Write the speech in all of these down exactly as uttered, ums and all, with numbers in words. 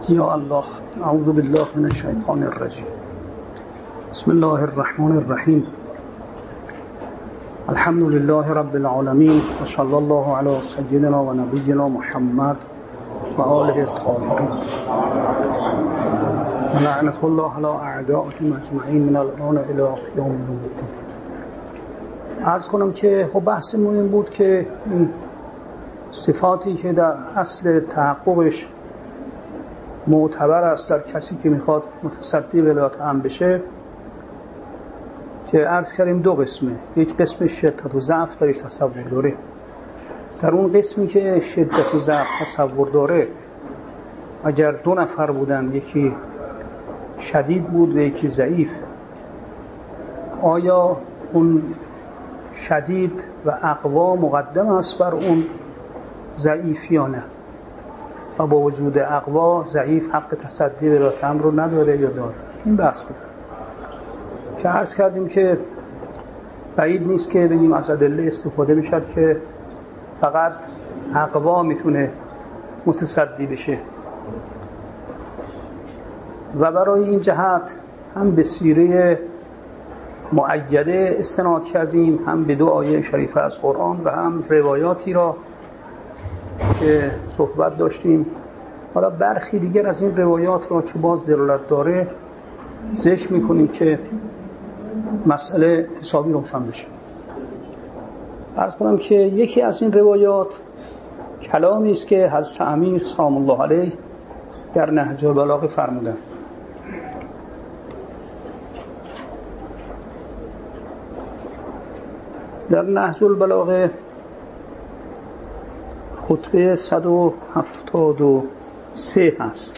یا الله، اعوذ بالله من الشیطان الرجیم. بسم الله الرحمن الرحیم. الحمد لله رب العالمین و صلی الله علی سیدنا و نبینا محمد و آله الطاهرین و لعنة الله علی اعدائهم اجمعین من الان الی یوم الدین. عرض کنم که خب بحثمون این بود که این صفاتی که در اصل تحققش معتبر است در کسی که میخواد متصدی ولایت امر بشه، که عرض کردیم دو قسمه. یک قسم شدت و ضعف داره، تصور داره. در اون قسمی که شدت و ضعف تصور داره، اگر دو نفر بودن، یکی شدید بود و یکی ضعیف، آیا اون شدید و اقوا مقدم است بر اون ضعیف یا نه؟ و با وجود اقوا ضعیف حق تصدی ولایت امر رو نداره یا داره؟ این بحث بود که عرض کردیم که بعید نیست که بگیم از ادله استفاده بشد که فقط اقوا میتونه متصدی بشه، و برای این جهت هم به سیره مؤیده استناد کردیم، هم به دو آیه شریفه از قرآن و هم روایاتی را که صحبت داشتیم. حالا برخی دیگر از این روایات را که باز دلالت داره ذکر میکنیم که مسئله حسابی روشن بشه. عرض کنم که یکی از این روایات کلامی است که حضرت امیر سلام الله علیه در نهج البلاغه فرمودند. در نهج البلاغه خطبه صد و هفتاد و سه هست.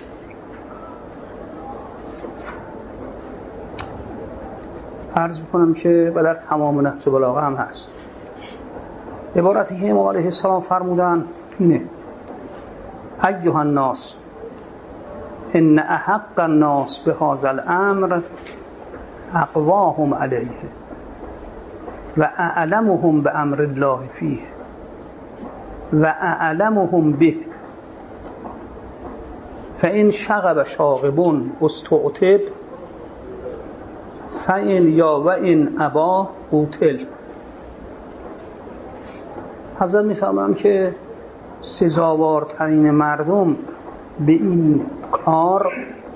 عرض میکنم که در تمام نهج البلاغه هم هست. عبارتی که امام علیه السلام فرمودن اینه: ایها الناس ان احق الناس بهذا الامر اقواهم علیه و اعلمهم بامر الله فیه و اعلمهم به فإن شغب شاغب استعتب فإن یا و این ابا قتل. حضرت میفهمم که سزاوارترین مردم به این کار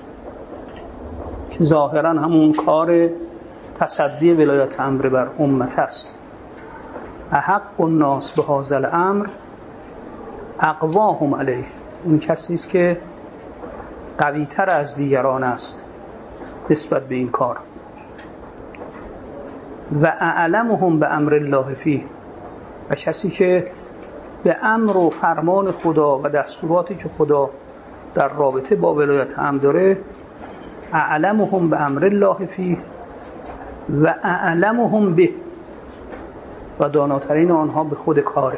که ظاهرا همون کار تصدی ولایت امر بر امت است، احق الناس به هذا الامر اقواهم علیه، اون کسی است که قوی تر از دیگران است نسبت به این کار، و اعلمهم به امر الله فیه، و کسی که به امر و فرمان خدا و دستوراتی که خدا در رابطه با ولایت امر داره، اعلمهم به امر الله فیه و اعلمهم به، و داناترین آنها به خود کاره.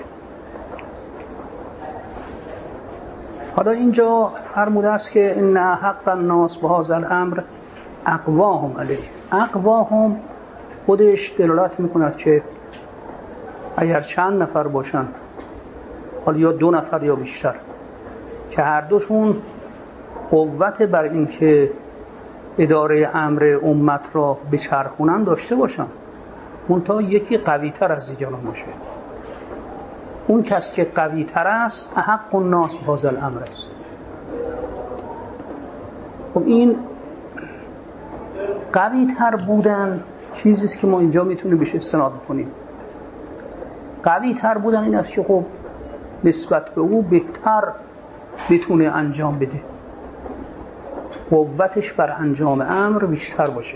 حالا اینجا فرموده است که ان حق الناس به هذا الامر اقواهم علیه. اقواهم خودش دلالت میکند که اگر چند نفر باشن، حالا یا دو نفر یا بیشتر، که هر دوشون قوت بر این که اداره امر امت را بچرخونن داشته باشن، منتها یکی قوی تر از دیگران باشه، اون کس که قوی تر است احق الناس به هذا الامر است. خب این قوی تر بودن چیزی است که ما اینجا میتونیم بهش استناد کنیم. قوی تر بودن این است که خب نسبت به او بهتر بتونه انجام بده، قوتش بر انجام امر بیشتر باشه.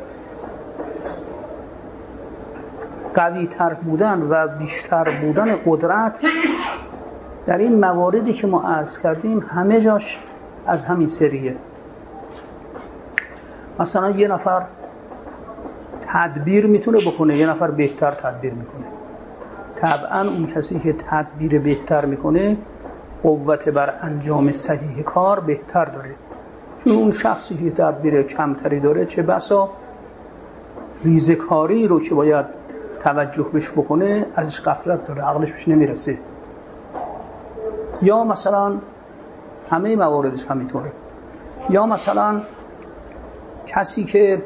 قوی تر بودن و بیشتر بودن قدرت در این مواردی که ما عرض کردیم همه جاش از همین سریه. مثلا یه نفر تدبیر میتونه بکنه، یه نفر بهتر تدبیر میکنه. طبعا اون کسی که تدبیر بهتر میکنه قوت بر انجام صحیح کار بهتر داره، چون اون شخصی که تدبیر کمتری داره چه بسا ریزکاری رو که باید توجه بهش بکنه ازش غفلت داره، عقلش بهش نمیرسه. یا مثلا همه مواردش همینطوره. یا مثلا کسی که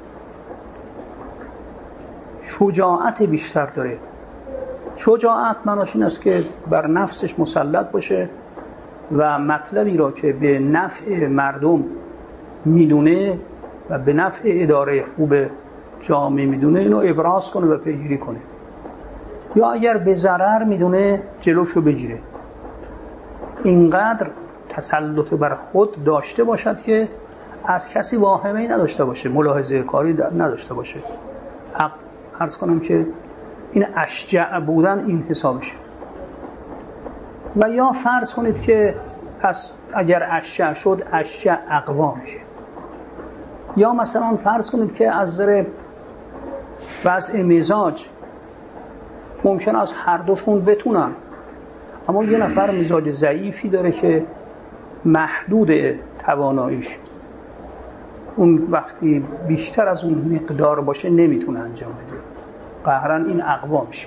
شجاعت بیشتر داره. شجاعت معناش این است که بر نفسش مسلط باشه و مطلبی را که به نفع مردم میدونه و به نفع اداره خوب جامعه میدونه اینو ابراز کنه و پیگیری کنه، یا اگر به ضرر میدونه جلوشو بگیره. اینقدر تسلط بر خود داشته باشد که از کسی واهمه‌ای نداشته باشه، ملاحظه کاری نداشته باشه. حق عرض کنم که این اشجع بودن این حسابشه. و یا فرض کنید که پس اگر اشجع شد اشجع اقوا میشه. یا مثلا فرض کنید که از نظر وضع مزاج ممکن است هر دوشون بتونن، اما یه نفر مزاج ضعیفی داره که محدود تواناییش، اون وقتی بیشتر از اون مقدار باشه نمیتونه انجام بده، قهرن این اقوا میشه.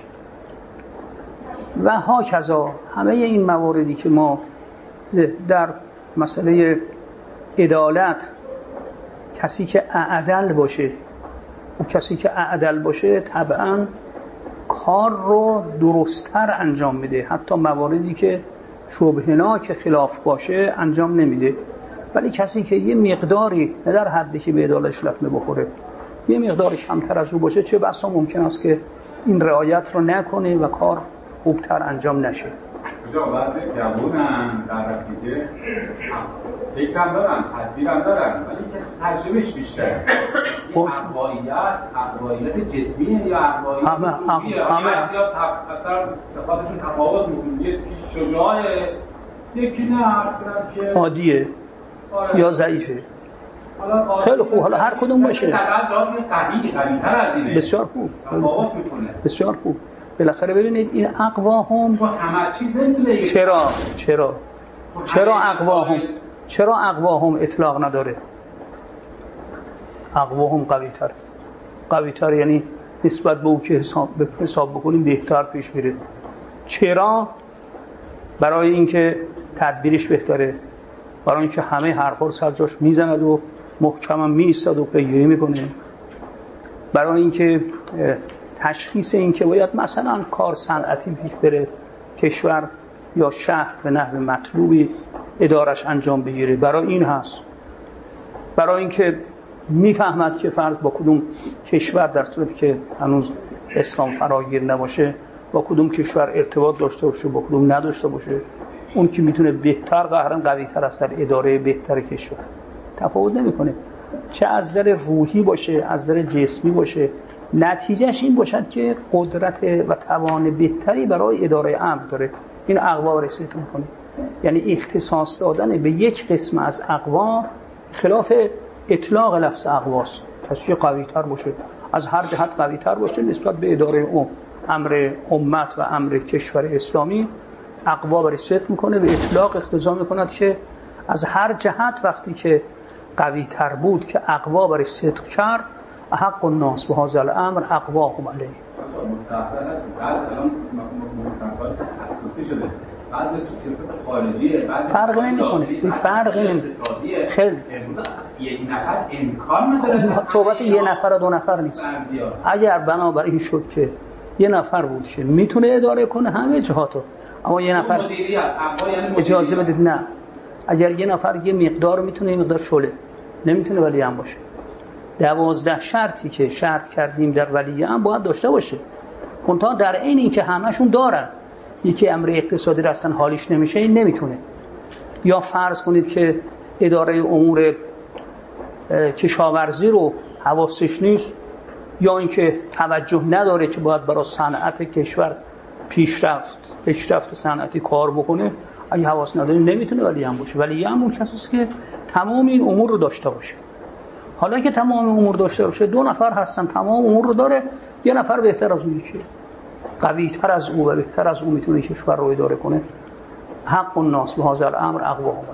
و ها کذا همه این مواردی که ما در مسئله عدالت کسی که اعدل باشه و کسی که اعدل باشه طبعا کار رو درست‌تر انجام میده، حتی مواردی که شبهناک خلاف باشه انجام نمیده. ولی کسی که یه مقداری نه در حدی که به عدالتش لطمه بخوره، یه مقداری کمتر از او باشه، چه بسا ممکن است که این رعایت رو نکنه و کار خوبتر انجام نشه. کجا بعضی جوانن در نتیجه فکرم دارن، تدبیرم دارن، ولی که تجربهش بیشتره. این اقواییت، اقواییت جسمیه یا اقواییت روحیه؟ همه اصلا صفاتشون تفاوت میکنه. یکی شجاعه، یکی نه عرض کنم که عادیه یا ضعیفه. خیلی خوب، حالا هر کدوم باشه. در از جهات قوی قوی‌تر از اینه. بسیار خوب. تفاوت میکنه. بسیار خوب. بالاخره ببینید این اقوا هم چرا چرا چرا اقوا هم چرا اقوا هم اطلاق نداره؟ اقوا هم قوی تر قوی تر یعنی نسبت به او که حساب حساب بکنیم بهتر پیش میره. چرا؟ برای اینکه تدبیرش بهتره، برای اینکه همه حرفا رو سر جاش میزند و محکما میایستاد و پیگیری میکنه، برای اینکه تشخیص این که باید مثلا کار صنعتی پیش بره، کشور یا شهر به نحو مطلوبی ادارش انجام بگیره، برای این هست. برای اینکه میفهمد که فرض با کدوم کشور در صورتی که هنوز اسلام فراگیر نباشه با کدوم کشور ارتباط داشته باشه، با کدوم نداشته باشه. اون که میتونه بهتر قهرن قوی تر است در اداره بهتر کشور. تفاوت نمیکنه چه از نظر روحی باشه از نظر جسمی باشه، نتیجهش این باشد که قدرت و توان بهتری برای اداره امر داره. این اقوا رسیت میکنه، یعنی اختصاص دادن به یک قسم از اقوا خلاف اطلاق لفظ اقواست. کسی قوی تر باشه، از هر جهت قوی تر باشه نسبت به اداره اون امر امت و امر کشور اسلامی، اقوا رسیت میکنه به اطلاق اقتضا میکند که از هر جهت وقتی که قوی تر بود که اقوا برای صدق کرد، حق الناس به هذا الامر اقواهم علیه. مستقبلا بعد الان مستقبل اساسی شده، بعضی تو سیاست خارجیه، بعضی فرق نمیکنه. این فرق نمیکنه. خیلی یک نفر امکان نداره. صحبت یه نفر و دو نفر نیست. اگر بنابر این شد که یه نفر بود که میتونه اداره کنه همه جهاتو، اما یه نفر اجازه بدید نه، اگر یه نفر یه مقدار میتونه این مقدار شله نمیتونه ولی هم باشه. دوازده شرطی که شرط کردیم در ولیه هم باید داشته باشه. منتها در این این که همشون دارن، یکی امر اقتصادی رستن حالیش نمیشه این نمیتونه. یا فرض کنید که اداره امور کشاورزی رو حواسش نیست، یا اینکه توجه نداره که باید برای صنعت کشور پیشرفت پیشرفت صنعتی کار بکنه، اگه حواس نداره نمیتونه ولی هم باشه. ولی هم اون کسی است که تمام این امور رو داشته باشه. حالا که تمام امور داشته باشه، دو نفر هستن تمام امور رو داره، یه نفر بهتر از اون یکی، قوی تر از او و بهتر از اون میتونه کشور رو اداره کنه. حق الناس به هذا الامر اقواهم.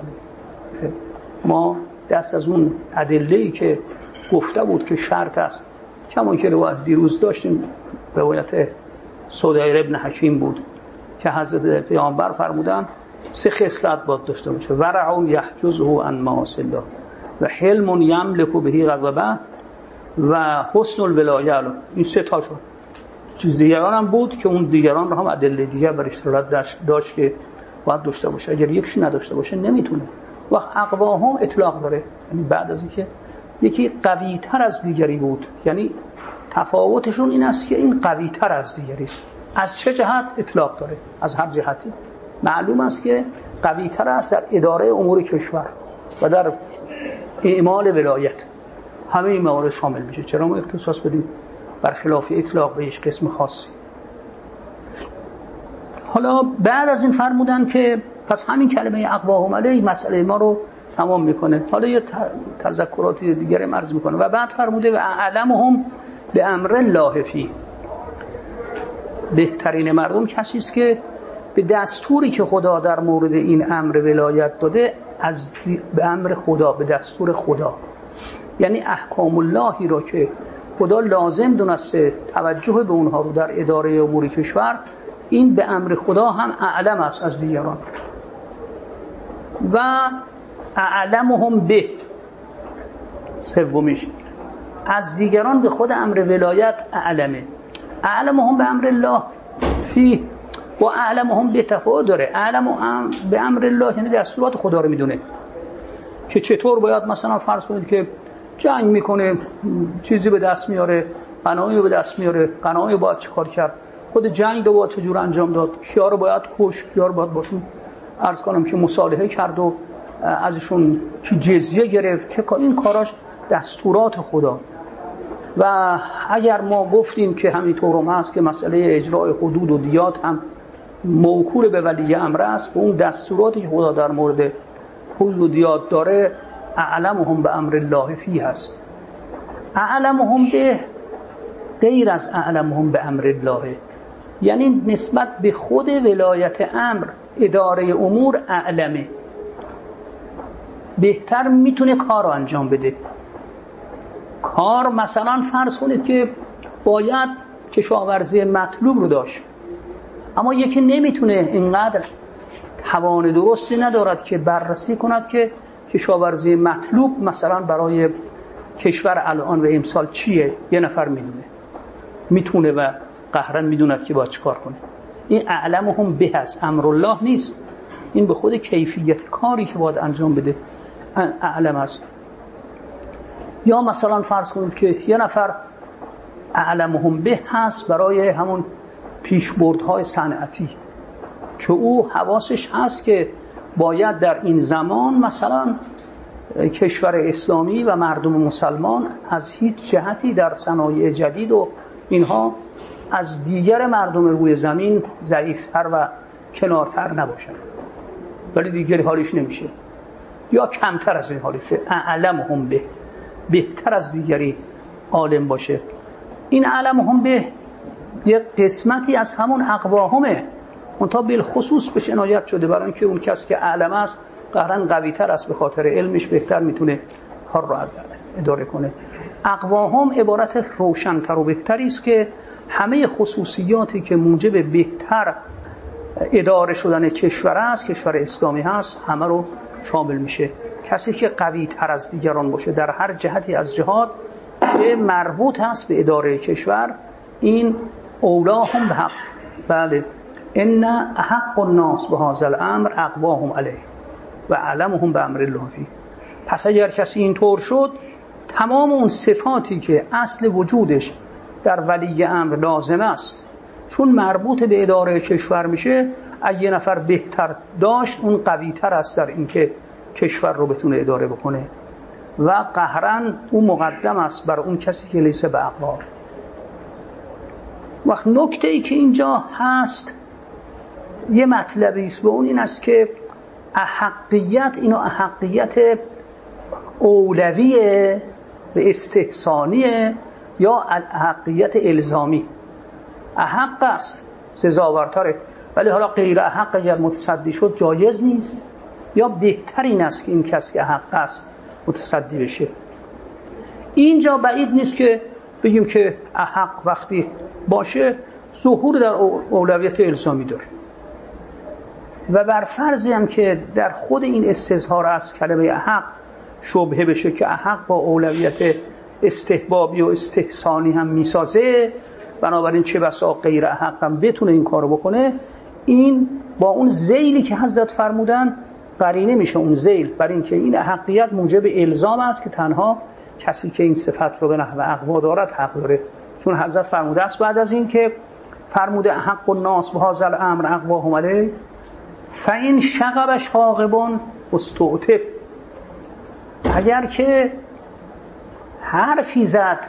ما دست از اون ادله‌ای که گفته بود که شرط است، کما که روایت دیروز داشتیم، روایت سودایر ابن حکیم بود که حضرت پیامبر فرمودن سه خصلت باید داشته باشه: ورع یحجزه عن معاصی الله، و حلم یملک بهی غضبه و حسن الولایه. این سه تا شد. چیز دیگران هم بود که اون دیگران رو هم ادله دیگر برش داشت, داشت که باید داشته باشه. اگر یکش نداشته باشه نمیتونه. وقت اقواهم اطلاق داره، یعنی بعد از اینکه یکی قوی تر از دیگری بود، یعنی تفاوتشون این است که این قوی تر از دیگری است. از چه جهت اطلاق داره؟ از هر جهتی معلوم است که قوی تر است در اداره امور کشور و در اعمال ولایت. همه این موارد شامل میشه. چرا ما اختصاص بدیم برخلاف اطلاق به یک قسم خاصی؟ حالا بعد از این فرمودن که پس همین کلمه اقواهم علیه مسئله ما رو تمام میکنه. حالا یه تذکراتی دیگه مرز میکنه و بعد فرموده و اعلمهم به امر الله فی. بهترین مردم کسی است که به دستوری که خدا در مورد این امر ولایت داده از به امر خدا، به دستور خدا، یعنی احکام اللهی را که خدا لازم دونسته توجه به اونها رو در اداره امور کشور، این به امر خدا هم اعلم است از دیگران. و اعلمهم به سومیش از دیگران به خود امر ولایت اعلمه. اعلمهم به امر الله فی و اعلمهم به تفاوت داره. اعلم به امر الله یعنی دستورات خدا رو میدونه که چطور باید مثلا فرض کنید که جنگ میکنه، چیزی به دست میاره، غنایمی به دست میاره، غنایمی باید چیکار کرد، خود جنگ رو باید چجور انجام داد، کیا رو باید کش، کیا رو باید باشون عرض کنم که مصالحه کرد و ازشون کی جزیه گرفت، چه این کاراش دستورات خدا. و اگر ما گفتیم که همینطور هم هست که مسئله اجرای حدود و دیات هم موکول به ولی امر است، و اون دستوراتی که خدا در مورد حدود و دیات داره اعلمهم به امر الله فی هست. اعلمهم به غیر از اعلمهم به امر الله، یعنی نسبت به خود ولایت امر، اداره امور اعلمه، بهتر میتونه کار رو انجام بده. کار مثلا فرض کنید که باید کشاورزی مطلوب رو داشت، اما یکی نمیتونه اینقدر توان درستی ندارد که بررسی کند که کشاورزی مطلوب مثلا برای کشور الان و امسال چیه. یه نفر میدونه، میتونه و قهرن میدوند که باید چیکار کنه. این اعلمهم به هست، امر الله نیست. این به خود کیفیت کاری که باید انجام بده اعلم است. یا مثلا فرض کنید که یه نفر اعلمهم به هست برای همون پیشبردهای صنعتی که او حواسش هست که باید در این زمان مثلا کشور اسلامی و مردم مسلمان از هیچ جهتی در صنایع جدید و اینها از دیگر مردم روی زمین ضعیفتر و کنارتر نباشن، ولی دیگری حالیش نمیشه یا کمتر از این حالیشه. اعلمهم به، بهتر از دیگری عالم باشه. این اعلمهم به یک قسمتی از همون اقواهمه، منتها بالخصوص بهش عنایت شده برای اینکه اون کسی که اعلم است قهرن قوی تر است، به خاطر علمش بهتر میتونه کار رو اداره کنه. اقواهم عبارت روشن‌تر و بهتری است که همه خصوصیاتی که موجب بهتر اداره شدن کشور است، کشور اسلامی هست، همه رو شامل میشه. کسی که قوی تر از دیگران باشه در هر جهتی از جهات که مربوط هست به اداره کشور، این اولاهم به حق. بله، ان احق الناس به هذا الامر اقواهم علیه و اعلمهم به امر الله فی. پس اگر کسی اینطور شد، تمام اون صفاتی که اصل وجودش در ولی امر لازم است چون مربوط به اداره کشور میشه، اگه یه نفر بهتر داشت اون قوی تر است در اینکه کشور رو بتونه اداره بکنه و قهرن اون مقدم است بر اون کسی که لیسه به اقوام. وقت نکته ای که اینجا هست یه مطلبی است و اون این است که احقیت، اینو احقیت اولویه و استحسانیه یا احقیت الزامی. احق است، سزاوارتره، ولی حالا غیر احق اگر متصدی شد جایز نیست، یا بهتر این است که این کس که حق است متصدی بشه. اینجا بعید نیست که بگیم که احق وقتی باشه ظهور در اولویت الزامی داره و بر فرضی هم که در خود این استظهار از کلمه حق شبهه بشه که احق با اولویت استحبابی و استحسانی هم میسازه، بنابراین چه بسا غیر احق هم بتونه این کارو بکنه. این با اون ذیلی که حضرت فرمودن قرینه میشه. اون ذیل بر این که این احقیت موجب الزام است که تنها کسی که این صفت رو به نحو اقوا دارد حق داره. چون حضرت فرموده است بعد از این که فرموده حق الناس و هذا الامر اقواهم علیه فإن شغب شاغب استعتب، اگر که حرفی زد،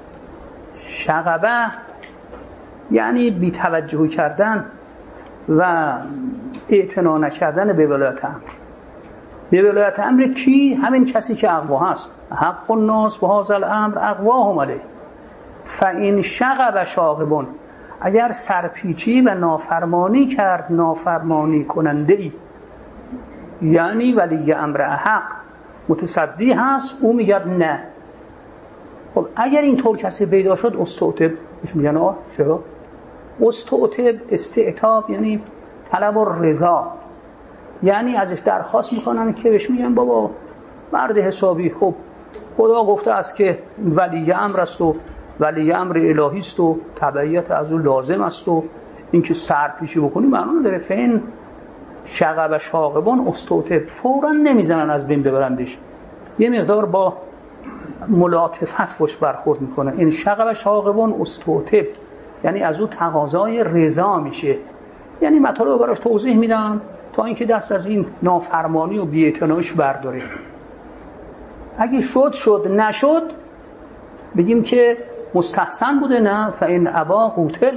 شغبه یعنی بی توجهی کردن و اعتنا نکردن به ولایت امر. به ولایت امر کی؟ همین کسی که اقوا هست. حق الناس و هذا الامر اقواهم علیه فإن شغب شاغب، اگر سرپیچی و نافرمانی کرد نافرمانی کننده ای، یعنی ولی امر احق متصدی هست، او میگه نه. خب اگر این طور کسی پیدا شد استعتب بهش میگن آه چرا؟ استعتب استعتاب یعنی طلب و رضا، یعنی ازش درخواست میکنن که بهش میگن بابا مرد حسابی، خب خدا گفته است که ولی امر است و ولی امر الهی است و تبعیت از او لازم است و اینکه سرپیچی بکنی معنی نداره. فین شغب شاغبان استعتب، فوراً نمیزنن از بین ببرندش، یه مقدار با ملاطفت باش برخورد میکنه. این شغب شاغبان استعتب یعنی از او تقاضای رضا میشه، یعنی مطالب براش توضیح میدن تا اینکه دست از این نافرمانی و بی‌اعتناییش برداره. اگه شد شد، نشد بگیم که مستحسن بوده، نه فإن ابا قتل،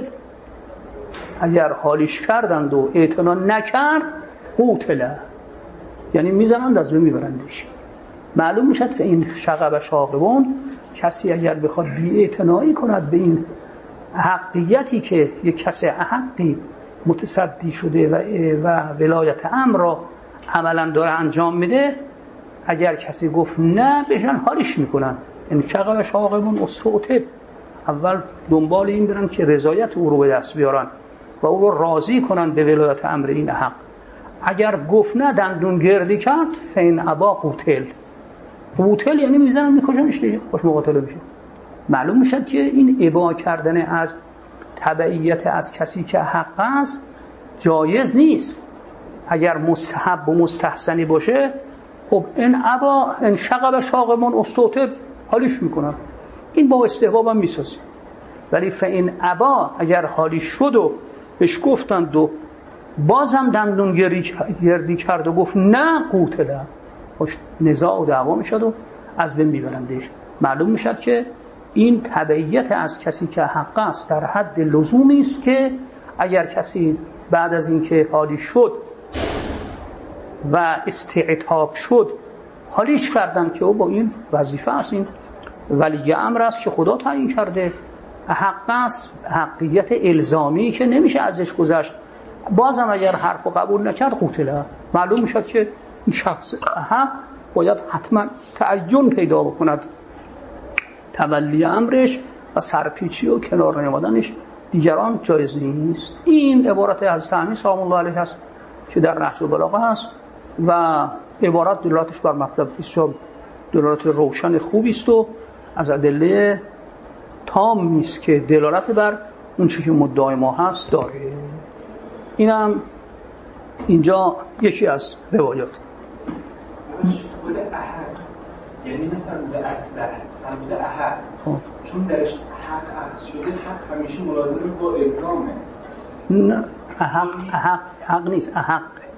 اگر حالیش کردند و اعتنا نکرد قتل، یعنی میزنند از بین میبرندش. معلوم میشد که این شغب شاغبون کسی اگر بخواد بی‌اعتنایی کند به این حقیقتی که یک کسی حقی متصدی شده و, و ولایت امر را عملا داره انجام میده، اگر کسی گفت نه بهشن حالیش میکنن. این شغب شاغبون استعتب، اول دنبال این برن که رضایت او رو به دست بیارن و او رو راضی کنن به ولایت امر این حق. اگر گفت نه دندون گردی کرد فین ابا قتل. قتل یعنی میزنن میکشنش دیگه، خوش مقاتله میشه. معلوم میشه که این ابا کردن از تبعیت از کسی که حق است جایز نیست. اگر مستحب و مستحسنی باشه خب این ابا ان شغب شاغبون استعتب حالیش میکنن، این با استحباب هم میسازه. ولی فإن ابا اگر حالی شد و بهش گفتند و بازم دندون گردی کرد و گفت نه قتل، خوش نزاع و دعوا میشد و از بین میبرندش. معلوم میشد که این تبعیت از کسی که حق است در حد لزومی است که اگر کسی بعد از اینکه حالی شد و استعتاب شد حالیش کردن که او با این وظیفه است، این ولی امر است که خدا تعیین کرده، حق است، حقیقت الزامی که نمیشه ازش گذشت، بازم اگر حرفو قبول نکرد قتله. معلوم میشد که این شخص حق باید حتما تعین پیدا بکند، تولی امرش و سرپیچی و کنار نیامدنش دیگران جایز نیست. این عبارت حضرت امین سلام الله علیه است که در نهج البلاغه است و عبارت دلالتش بر مطلب بسیار دلالت روشن خوبی است و از ادله تام نیست که دلالت بر اون چیزی که مدعای ما هست داره. اینم اینجا یکی از روایات. خود احد یعنی نفرموده اصله، فرموده احد چون درش حق عطف شده، حق همیشه ملازم با الزامه. نه احق احق حق نیست، احق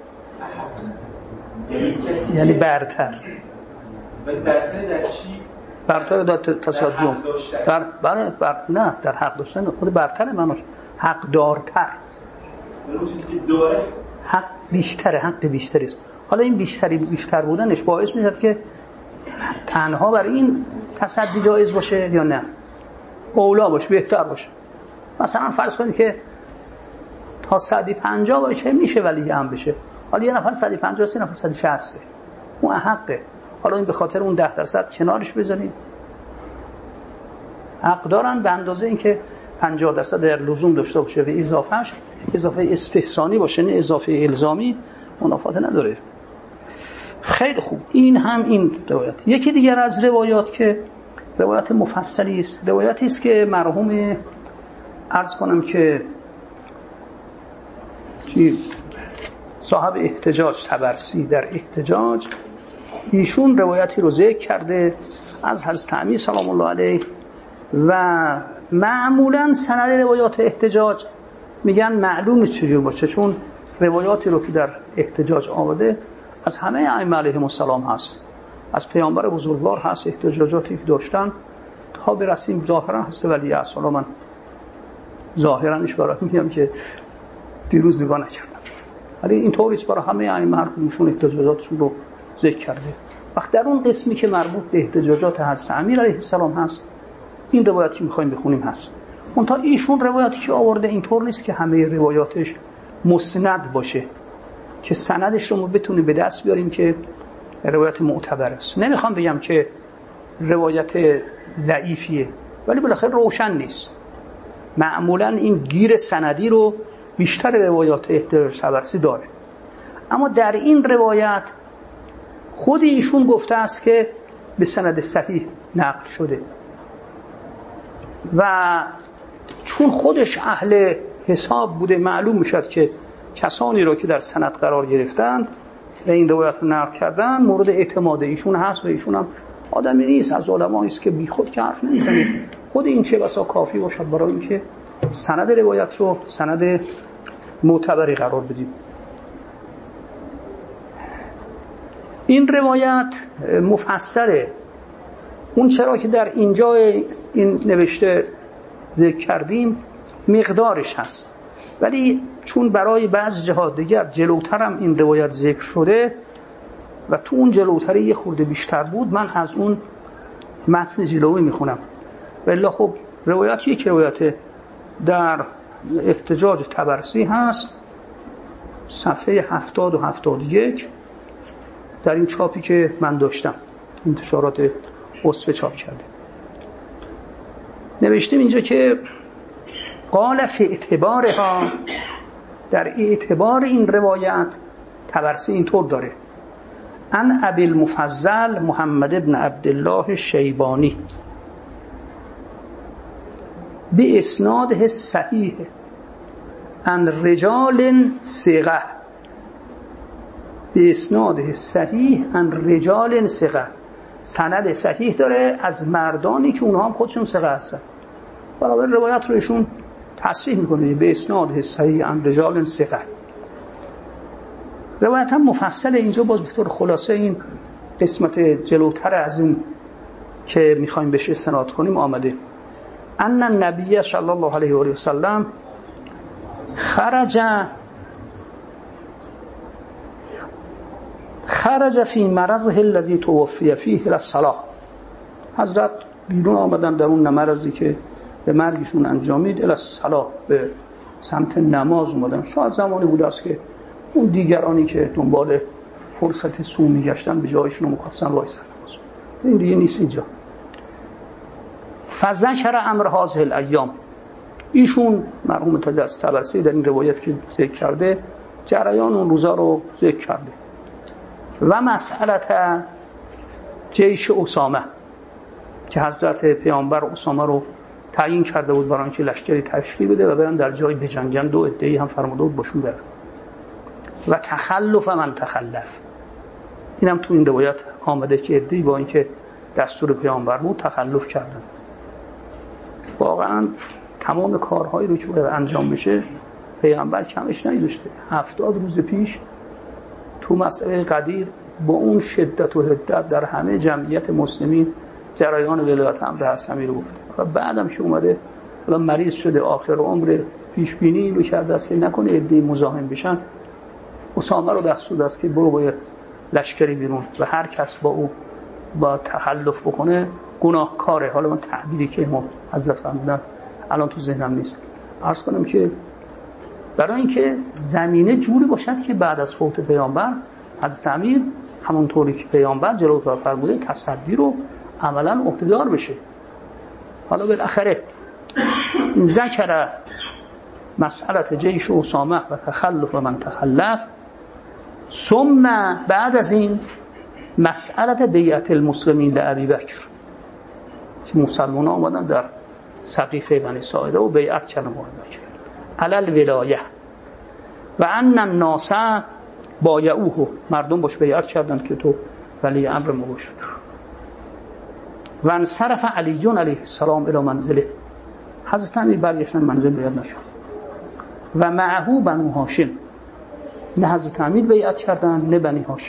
یعنی کسی یعنی برتر. و برتر در چی؟ برتر در تصادم در بر بر نه در حق داشتن خود برتر معناش حق دارتر، اون چیزی که داره حق بیشتره، حق بیشتری است. حالا این بیشتری بیشتر بودنش باعث میشه که تنها برای این تصدی جایز باشه یا نه اولا باشه، بهتر باشه. مثلا فرض کنید که تا صد و پنجاه باشه میشه ولی هم بشه، حالا یه نفر صد و پنجاه است، یه نفر صد و شصت، اون حقه. حالا این به خاطر اون ده درصد کنارش بذارید، حق دارن به اندازه اینکه پنجاه درصد در لزوم داشته باشه و اضافهش اضافه استحسانی باشه نه اضافه الزامی، منافات نداره. خیلی خوب. این هم این روایت. یکی دیگر از روایات که روایت مفصلی است، روایتی است که مرحوم عرض کنم که چی صاحب احتجاج طبرسی در احتجاج ایشون روایتی رو ذکر کرده از حضرت امیر سلام الله علیه و معمولا سند روایات احتجاج میگن معلوم چجور باشه، چون روایاتی رو که در احتجاج آمده از همه ائمه علیهم السلام هست، از پیامبر بزرگوار هست، احتجاجاتی که داشتن تا برسیم ظاهرا هست ولی اصلا من ظاهرا اش برای میگم که دیروز نگاه نکردم، ولی این طوریست برای همه ائمه هر کدومشون احتجاجاتشون رو ذکر کرده. وقت در اون قسمی که مربوط به احتجاجات حضرت امیر علیه السلام هست این روایتی که می‌خوایم بخونیم هست. اون تا ایشون روایتی که آورده اینطور نیست که همه روایاتش مسند باشه که سندش رو ما بتونیم به دست بیاریم که روایت معتبر است. نمیخوام بگم که روایت ضعیفیه ولی بالاخره روشن نیست. معمولا این گیر سندی رو بیشتر روایات احتجاج طبرسی داره، اما در این روایت خود ایشون گفته است که به سند صحیح نقل شده و چون خودش اهل حساب بوده معلوم میشد که کسانی رو که در سند قرار گرفتند و این روایت رو نقل کردن مورد اعتماد ایشون هست و ایشون هم آدمی نیست از علمایی است که بی خود که حرف نمیزنه. خود این چه بسا کافی باشد برای اینکه سند روایت رو سند معتبری قرار بدیم. این روایت مفسره. اون چرا که در اینجا این نوشته ذکر کردیم مقدارش هست، ولی چون برای بعض جهات دیگر جلوتر هم این روایت ذکر شده و تو اون جلوتری یه خورده بیشتر بود، من از اون متن جلوی میخونم. ولی خب روایت یک روایت در احتجاج طبرسی هست، صفحه هفتاد و هفتاد و یک در این چاپی که من داشتم انتشارات اصفه چاپ کرده. نوشتیم اینجا که قال فی اعتبارها، در اعتبار این روایت طبرسی اینطور داره: ان ابی المفضل محمد ابن عبدالله شیبانی به اسناده صحیح ان رجال ثقه، به اسناده صحیح ان رجال ثقه، سند صحیح داره از مردانی که اونها هم خودشون ثقه هستن. برای روایت رو ایشون تصحیح میکنه به اسناده صحیح ان رجال ثقه. روایت هم مفصل اینجا باز به طور خلاصه این قسمت جلوتر از این که میخوایم بهش استناد کنیم آمده: ان النبی صلی الله علیه و آله و سلم خرج خرج فی مرضه الذی توفی فیه الى الصلاة. حضرت بیرون آمدن در اون مرضی که به مرگشون انجامید، الی الصلاة، به سمت نماز اومدن. شاید زمانی بوده است که اون دیگرانی که دنبال فرصت سو میگشتن به جایشون مخواستن وایسن نماز. این دیگه نیست اینجا. فذکر امر هذه الایام، ایشون مرحوم تجسس طبرسی در این روایت که ذکر کرده جریان اون روزا رو ذکر کرده و مسئلت جیش اسامه که حضرت پیامبر اسامه رو تعیین کرده بود برای اینکه لشکری تشکیل بده و برن در جای بجنگن، دو عده‌ای هم فرموده بود باشون برن. و تخلف من تخلف، اینم تو این روایت آمده که عده‌ای با اینکه دستور پیامبر بود تخلف کردن. واقعا تمام کارهایی رو که باید انجام بشه پیامبر کمش نگذاشته. هفتاد روز پیش تو مسئله قدیر با اون شدت و حدت در همه جمعیت مسلمین جریان ولایت امر حسمی رو گفته و بعدم که اومده الان مریض شده آخر عمر پیش بینی اینو کرده است که نکنه عده‌ای مزاحم بشن. اسامه رو دستور داد که برو با لشکری بیرون و هر کس با او با تخلف بکنه گناهکاره. حالا من تعبیری که ما حضرت فرمودن الان تو ذهنم نیست. عرض کنم که برای اینکه زمینه جوری باشد که بعد از فوت پیامبر حضرت امیر همونطوری که پیامبر جلوتر فرموده تصدی رو عملا اقتدار بشه. حالا بالاخره ذکر مسئلت جیش اسامه و تخلف و من تخلف، ثم بعد از این مسئله بیعت المسلمین لابی بکر که مسلمان ها آمدن در سقیفه بنی ساعده و بیعت کردن با ابی بکر علل ولایه و ان الناس بایعوه، مردم باش بیعت کردن که تو ولی امر ما باش. و انصرف علی علیه السلام الی منزله، حضرت علی برگشتن منزل بیعت نشد. و معه بنو هاشم، نه حضرت امیر بیعت کردن نه بنی هاشم.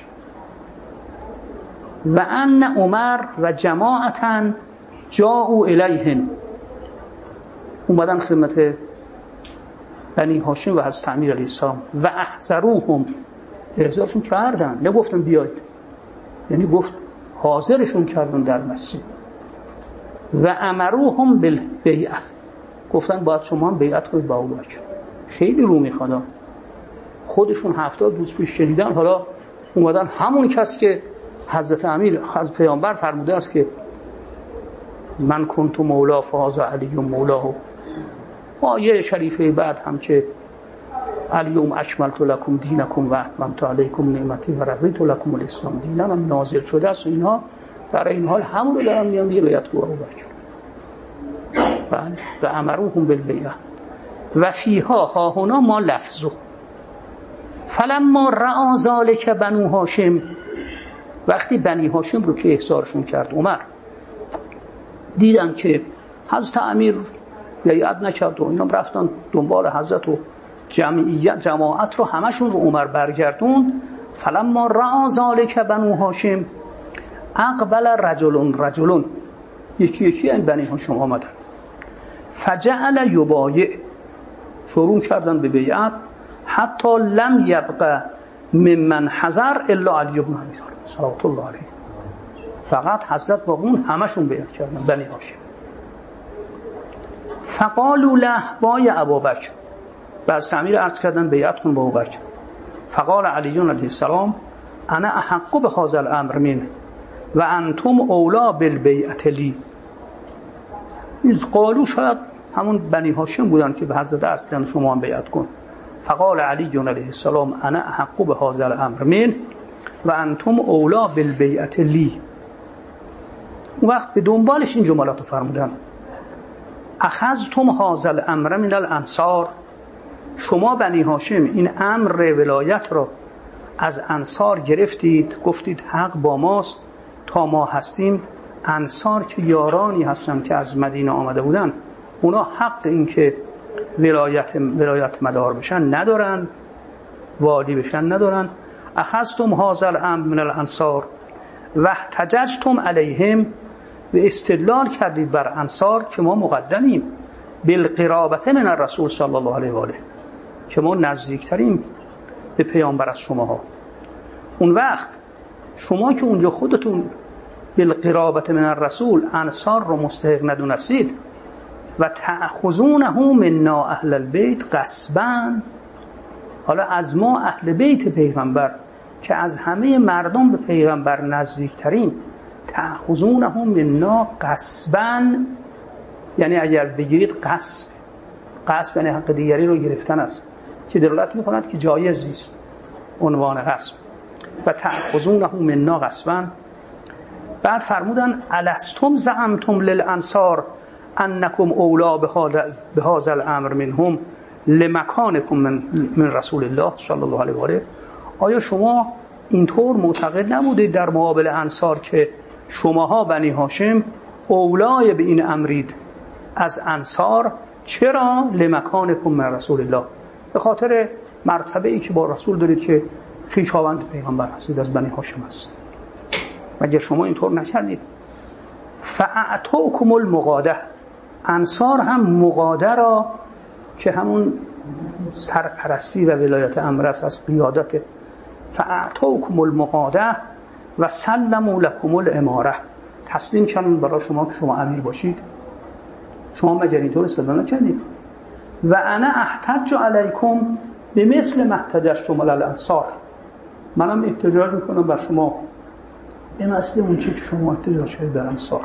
و ان عمر و جماعتا جاءوا الیهم، اومدن خدمت بنی هاشم و حضرت امیر علیه السلام و احضروهم، احضارشون کردن، نگفتن بیایید، یعنی گفت حاضرشون کردن در مسجد. و امروهم بالبیعه، گفتن باید شما هم بیعت کنید با ابوبکر. خیلی رو میخواد، خودشون هفتاد روز پیش شنیدن، حالا اومدن همون کس که حضرت امیر از پیامبر فرموده است که من کنت مولا فهذا علی مولاه، آیه شریفه بعد هم که الیوم اکملت لکم دینکم و اتممت علیکم نعمتی و رضیت لکم الاسلام دینا هم نازل شده است. اینها در این حال همون رو دارن میان دیگه بیعت با ابوبکر. بله. و امروهم بالبیعه و فیها ها هنا ما لفظو فلما رأى ذلك بنو هاشم، وقتی بنی هاشم رو که احضارشون کرد عمر، دیدن که حضرت امیر بیعت نکرد و اینا رفتن دنبال حضرت و جمعیت جماعت رو همشون رو عمر برگردون. فلما رأى ذلك بنو هاشم اقبل رجلون رجلون، یکی یکی این بنی هاشم آمدن. فجعل یبایع، شروع کردن به بیعت، حتی لم یبقى ممن حضر الا علی بن ابی طالب صلوات الله علیه، فقط حضرت با اون همشون بیعت کردن بنی هاشم. فقالوا له بای ابوبکر، بعد امیر عرض کردن بیعت کن با ابوبکر. فقال علی علیه السلام انا احق بهذا الامر منه و انتم اولا بالبیعت لی. از قالوا، شاید همون بنی هاشم بودن که به حضرت عرض کردن شما هم بیعت کن. فقال علی علیه السلام انا احق بهذا الامر منه و انتم اولا بالبیعت لی. اون وقت به دنبالش این جملات فرمودن: اخذتم هذا الامر من الانصار، شما بنی هاشم این امر ولایت را از انصار گرفتید، گفتید حق با ماست تا ما هستیم. انصار که یارانی هستن که از مدینه آمده بودن، اونا حق این که ولایت ولایت مدار بشن ندارن، والی بشن ندارن. اخذتم هذا الامر من الانصار و احتججتم علیهم، و استدلال کردید بر انصار که ما مقدمیم، بالقرابه من الرسول صلی الله علیه و آله، که ما نزدیکتریم به پیامبر از شماها. اون وقت شما که اونجا خودتون بالقرابه من الرسول انصار رو مستحق ندونستید و تأخذونه منا اهل البیت غصبا، حالا از ما اهل بیت پیغمبر که از همه مردم به پیغمبر نزدیکتریم، تأخذونه منا غصبا، یعنی اگر بگیرید غصب، غصب یعنی حق دیگری رو گرفتن است که دلالت می‌کند که جایز نیست عنوان غصب. و تأخذونه منا غصبا. بعد فرمودن الستم زعمتم للانصار انکم اولا بهذا الامر منهم لمکانکم من, من رسول الله صلی الله علیه و آله. آیا شما اینطور معتقد نبودید در مقابل انصار که شماها بنی هاشم اولای به این امرید از انصار؟ چرا؟ لمکانکم من رسول الله، به خاطر مرتبه ای که با رسول دارید که خویشاوند پیغمبر هستید، از بنی هاشم هستید. مگر شما اینطور نکردید؟ فاعطوکم المقاده، انصار هم مقاده را که همون سرپرستی و ولایت امر است از قیادت، فاعطوکم المقاده و سلموا لكم الاماره، تسلیم کردن برای شما که شما امیر باشید. شما مگر اینطور استدلال نکردید؟ و انا احتج علیکم بمثل ما احتججتم علی الانصار، منم احتجاج میکنم بر شما به مثل اون چیزی که شما احتجاج کردید در انصار.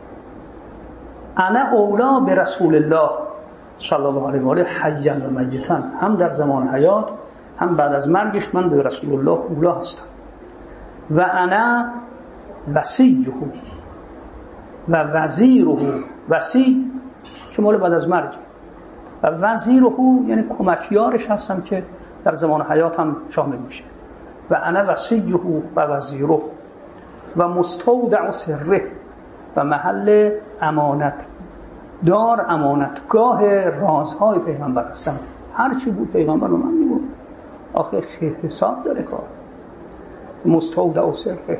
انا اولا به رسول الله صلی الله علیه و آله حیا و میتا، هم در زمان حیات هم بعد از مرگش من به رسول الله اولا هستم. و انا وصیه و وزیره، وصی که مال بعد از مرگ، و وزیره یعنی کمکیارش هستم که در زمان حیاتم شامل میشه. و انا وصیه و وزیره و مستودع سره و محل امانت دار، امانتگاه رازهای پیغمبر هستم. هر چی بود پیغمبر رو من میگم. آخه حساب داره کار. مستودع سره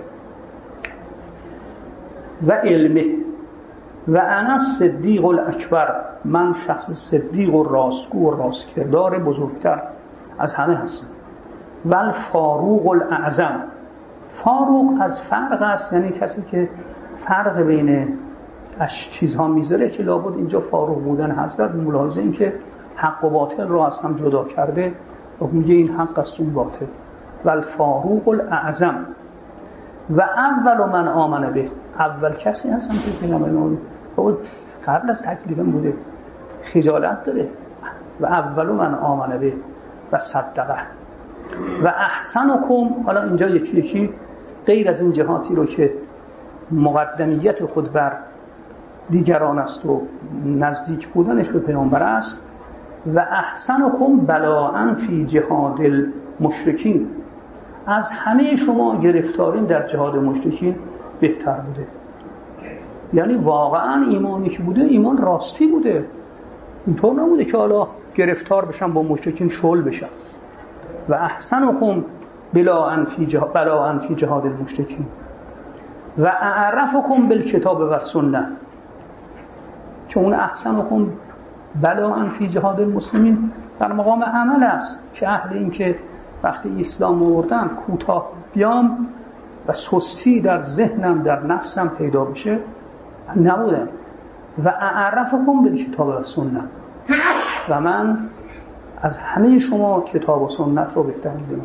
و علمه و انا صدیق الاکبر، من شخص صدیق و راستگو و راستکردار بزرگتر از همه هستم. و الفاروق الاعظم، فاروق از فرق است، یعنی کسی که فرق بین اش چیزها میذاره، که لابد اینجا فاروق بودن حضرت ملاحظه این که حق و باطل را از هم جدا کرده و میگه این حق است اون باطل. و الفاروق الاعظم و اول من آمن به، اول کسی هستم که پیغمبر نبی بود قبل از تکلیفم بوده، خجالت داره. و اول من آمن به و صدقه و احسنکم. حالا اینجا یکی یکی غیر از این جهاتی رو که مقدمیت خود بر دیگران است و نزدیک بودنش به پیامبر است، و احسنکم بلاء فی جهاد المشرکین، از همه شما گرفتارین در جهاد مشرکین بهتر بوده. یعنی واقعا ایمانی که بوده ایمان راستی بوده، اینطور نبوده که حالا گرفتار بشن با مشرکین شل بشن. و احسنکم بلاء فی جهاد بلاء فی جهاد المشرکین و اعرفکم بالکتاب و سنت، که اون احسنکم بلاء فی جهاد المسلمین در مقام عمل است، که اهل این که وقتی اسلام آوردن کوتاه بیام و سستی در ذهنم در نفسم پیدا بشه نبودم. و اعرفکم بالکتاب و سنت، و من از همه شما کتاب و سنت رو بهتر می‌دونم،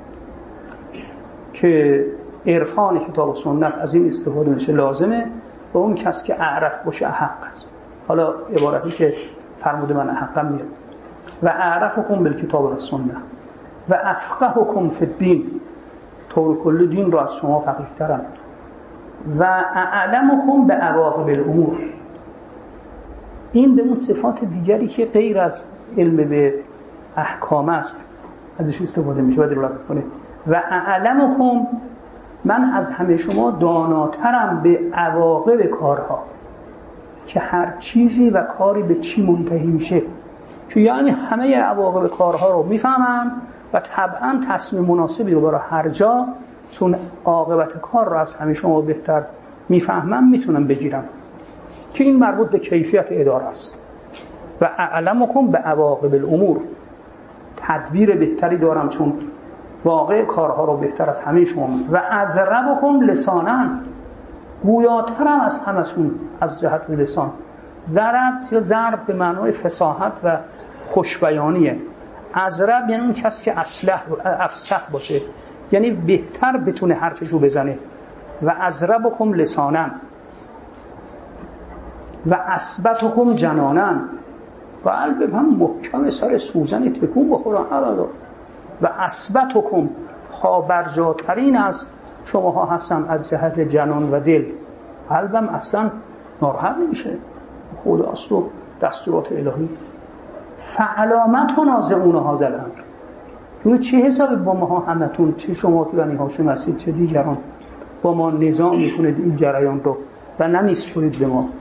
که عرفان کتاب و سنت از این استفاده میشه لازمه و اون کس که اعرف باشه احق است. حالا عبارتی که فرموده من احقم میاد. و اعرفکم بالکتاب و سنت و افقهکم فی الدین، طور کل دین رو از شما فقیه ترم. و اعلمکم به عواقب الامور، این به اون صفات دیگری که غیر از علم به احکام است ازش استفاده میشه باید رو کنه. و اعلمکم، من از همه شما داناترم به عواقب کارها، که هر چیزی و کاری به چی منتهی میشه، که یعنی همه عواقب کارها رو میفهمم و طبعا تصمیم مناسبی رو برای هر جا، چون عاقبت کار رو از همه شما بهتر میفهمم، میتونم بگیرم، که این مربوط به کیفیت اداره است. و اعلمکم به عواقب الامور، تدبیر بهتری دارم چون واقع کارها رو بهتر از همه شما. و ازربکم لسانا، گویاترم از همشون از جهت لسان. ضرب یا ضرب به معنای فصاحت و خوشبیانیه. ازرب یعنی اون کسی که اصلح افصح باشه، یعنی بهتر بتونه حرفشو بزنه. و ازربکم لسانا و اثبتکم جنانا، و قلب هم محکم سر سوزن تکون بخورم ابدا. و اثبتکم ها برجاترین از شماها هستم از جهت جنان و دل، قلبم اصلا ناراحت نمیشه، خداست و دستورات الهی. فعلامت و نازعون هذا الامر، تو چه حساب با ما همتون، چه شما که بنی هاشم هستید چه دیگران، با ما نظام میکنید این جریان رو و نمیسپرید به ما.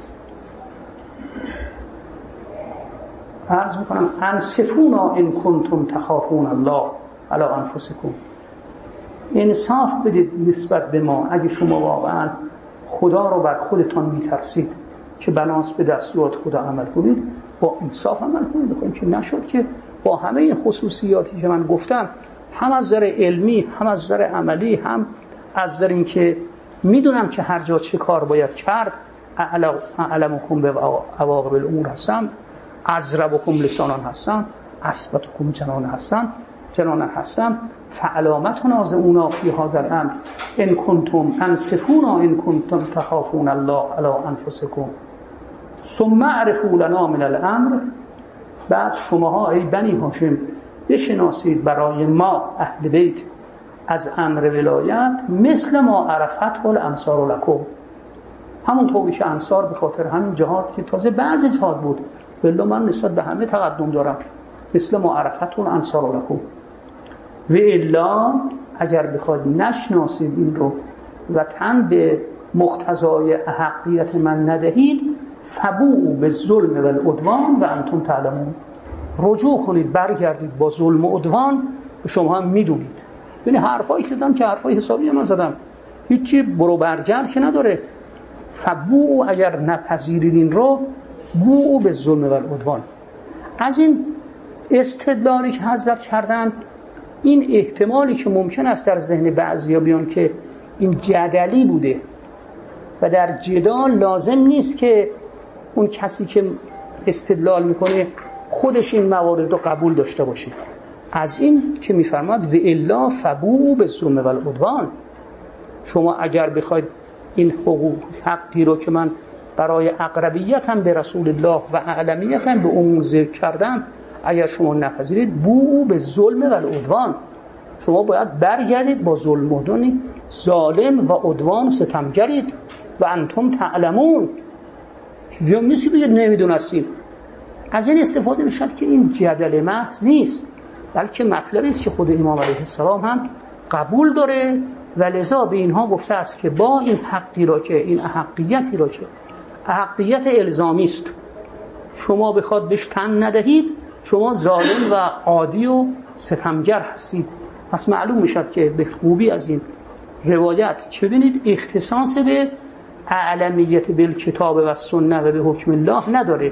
عرض میکنم انصفونا ان کنتم تخافون الله علی انفسکم، انصاف بدید نسبت به ما اگه شما واقعا خدا رو بر خودتان میترسید که بناس به دستورات خدا عمل کنید، با انصاف عمل کنید. بخواهیم که نشد که با همه این خصوصیاتی که من گفتم، هم از نظر علمی هم از نظر عملی هم از نظر این که میدونم که هر جا چه کار باید کرد، اعلمکم به عواقب الامور هستم، ازربکم لسانان هستم، اثبتکم جنان هستم جنان هستم فعلامت نازعونا فی هذا الامر ان کنتم انصفونا ان کنتم تخافون الله علی انفسکم ثم اعرفوا لنا من الامر. بعد شماها ای بنی هاشم بشناسید برای ما اهل بیت از امر ولایت مثل ما عرفت الانصار لکم، همون طوری که انصار به خاطر همین جهاد که تازه بعض جهاد بود، بله من نسبت به همه تقدم دارم، مثل ما عرفت الانصار لکم. و الا اگر بخواد نشناسید این رو و تن به مقتضای احقیت من ندهید، فبوءوا بالظلم و العدوان و انتم تعلمون، رجوع کنید برگردید با ظلم و عدوان، شما هم میدونید. یعنی حرفایی که زدم که حرفای حسابی من زدم، هیچی برو برگرد که نداره. فبوءوا اگر نپذیرید این رو، بوءوا بالظلم و العدوان. از این استدلالی که حضرت کردن، این احتمالی که ممکن است در ذهن بعضیا بیان که این جدلی بوده و در جدال لازم نیست که اون کسی که استدلال میکنه خودش این موارد رو قبول داشته باشه. از این که میفرماد و الا فبوءوا بالظلم و العدوان، شما اگر بخواید این حقوق حقی رو که من برای اقربیتم به رسول الله و اعلمیتم به عموم ذکر کردم، اگر شما نپذیرید، بوءوا بالظلم و العدوان، شما باید برگردید با ظلم و عدوان، ظالم و عدوان ستمگرید و انتم تعلمون، یا میشه بگید نمیدونستیم. از این استفاده میشد که این جدل محض نیست، بلکه مطلبی است که خود امام علیه السلام هم قبول داره و لذا به اینها گفته است که با این حقی را که این احقیتی را که احقیت الزامی است شما بخواد بهش تن ندهید، شما ظالم و عادی و ستمگر هستید. پس معلوم میشد که به خوبی از این روایت چه بینید اختصاص به اعلمیت بالکتاب و سنت و به حکم الله نداره.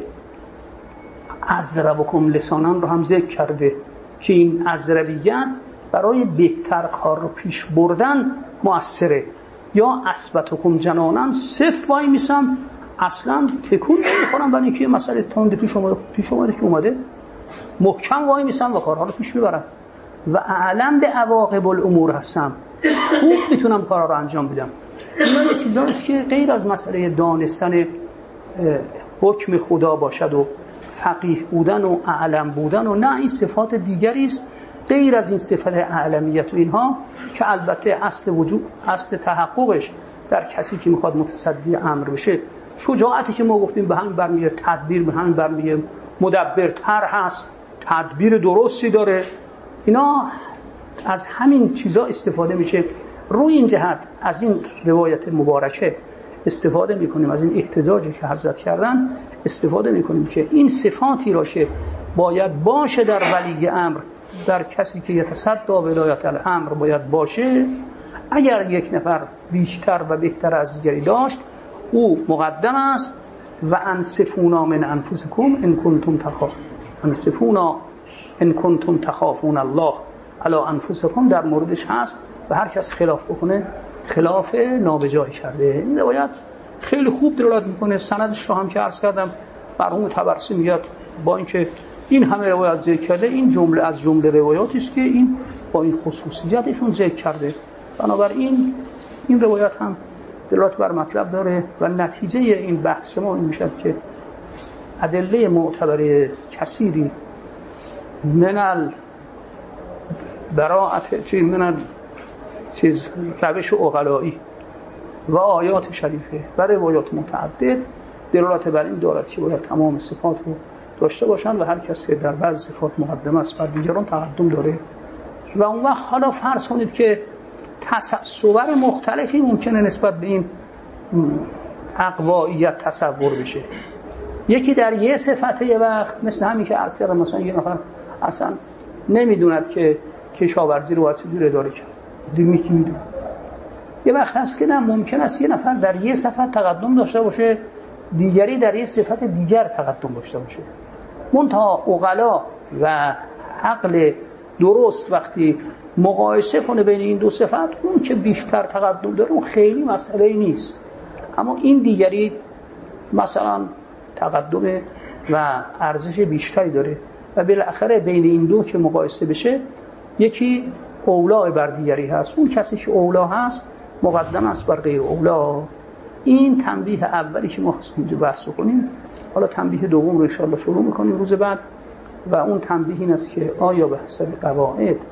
ازربکم لسانان رو هم ذکر کرده که این ازربیت برای بهتر کار رو پیش بردن مؤثره. یا اثبتکم جنانن، صف وای میسم اصلا تکون نمیخورم برای اینکه مسئله تند پیش اومده پیش اومده که اومده محکم وای میسم و کارها رو پیش میبرم و اعلم به عواقب الامور هستم، خوب میتونم کارها رو انجام بدم. اینا یه چیزاست که غیر از مسئله دانستن حکم خدا باشد و فقیه بودن و اعلم بودن و نه، این صفات دیگری است غیر از این صفت اعلمیت و اینها که البته اصل وجود اصل تحققش در کسی که میخواد متصدی امر بشه شجاعتی که ما گفتیم به همین برمیه، تدبیر به همین برمیه، مدبرتر هست، تدبیر درستی داره. اینا از همین چیزا استفاده میشه. روی این جهت از این روایت مبارکه استفاده میکنیم، از این احتجاجی که حضرت کردن استفاده میکنیم که این صفاتی را که باید باشه در ولی امر، در کسی که یتصدی ولایت الامر باید باشه، اگر یک نفر بیشتر و بهتر از دیگری داشت او مقدم است. و انصفونا من انفسکم ان کنتم تخافون، انصفونا ان کنتم تخافون الله علی انفسکم در موردش هست و هر کس خلاف بکنه خلاف نابجایی کرده. این روایت خیلی خوب دلالت میکنه. سندش رو هم که عرض کردم مرحوم طبرسی میاد با اینکه این همه روایت ذکر کرده، این جمله از جمله روایاتی است که این با این خصوصیتشون ذکر کرده. بنابراین این روایت هم دلالت بر مطلب داره و نتیجه این بحث ما این میشه که ادله معتبر کثیری من البراءت چی من چیز روش عقلایی و آیات شریفه و روایات متعدد دلالت بر این دارد که باید تمام صفات رو داشته باشن و هر کس که در بعض صفات مقدم است بر دیگران تقدم داره. و اون وقت حالا فرض کنید که تصور مختلفی ممکنه نسبت به این اقواییت تصور بشه. یکی در یه صفته یه وقت مثل همین که عرض کردم، مثلا یه نفر اصلا نمیدوند که کشاورزی رو چجوری اداره کرد، دیگه کی میدونه. یه وقت هست که نه، ممکن است یه نفر در یه صفت تقدم داشته باشه، دیگری در یه صفت دیگر تقدم داشته باشه. منتها عقلا و عقل درست وقتی مقایسه کنه بین این دو صفت، اون که بیشتر تقدم داره اون خیلی مسئله نیست، اما این دیگری مثلا تقدم و ارزش بیشتری داره و بالاخره بین این دو که مقایسه بشه یکی اولا بر دیگری هست. اون کسی که اولا هست مقدم است بر غیر اولا. این تنبیه اولی که ما خواستیم اینجا بحث کنیم. حالا تنبیه دوم رو ان شاء الله شروع می‌کنیم روز بعد و اون تنبیه این است که آیا به حسب قواعد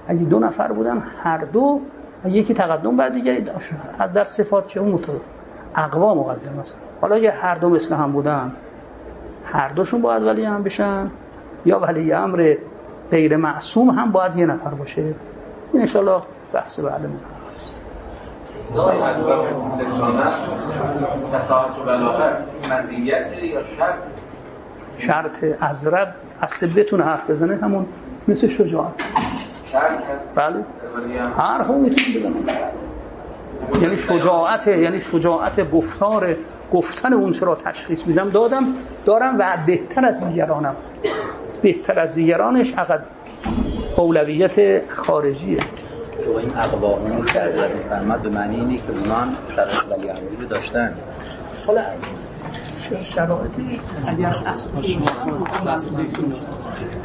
اگه دو نفر بودن هر دو یکی تقدم بعد دیگه داشت از در صفات که اون متو اقوا مقدم است. حالا اگه هر دو مثل هم بودن هر دوشون باید ولی هم بشن یا ولی امر غیر معصوم هم باید یه نفر باشه. این ان شاء الله بحث بعد است. نوعی از لسانه تساعد و بلاغت مزیت یا شرط؟ شرط ازرب اصل بتونه حرف بزنه همون مثل شجاعت شرط هست؟ بله حرف هم میتونه بزنه، یعنی شجاعت، یعنی شجاعت گفتار گفتن اون چرا تشخیص میدم دادم دارم و بهتر از دیگرانم، بهتر از دیگرانش عقد اولویت خارجیه. تو این اقواهون که از فرمد به معنی اینه که اونان شرط ولی امری رو داشتن. حالا شرایطی اگر اصلا شما